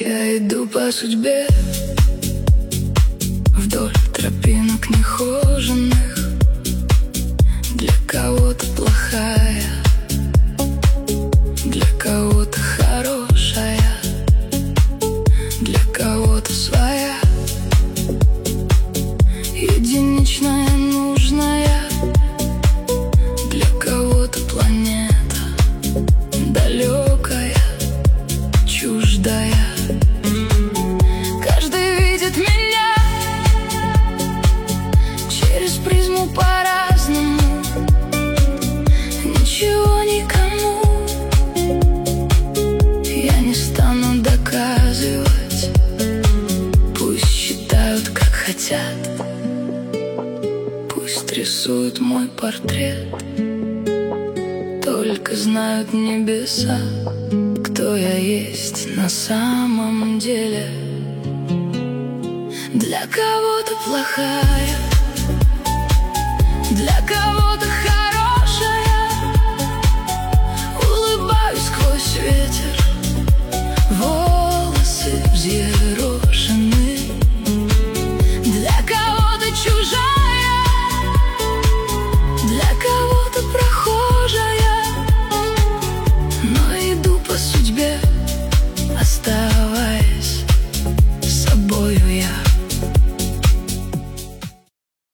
Я иду по судьбе вдоль тропинок нехоженных. Для кого-то плохая, для кого-то хорошая, для кого-то своя, единичная, нужная. Для кого-то планета далекая, чуждая. Каждый видит меня через призму по-разному. Ничего никому я не стану доказывать. Пусть считают, как хотят, пусть рисуют мой портрет. Только знают небеса, кто я есть на самом деле. Для кого-то плохая, для кого-то хорошая,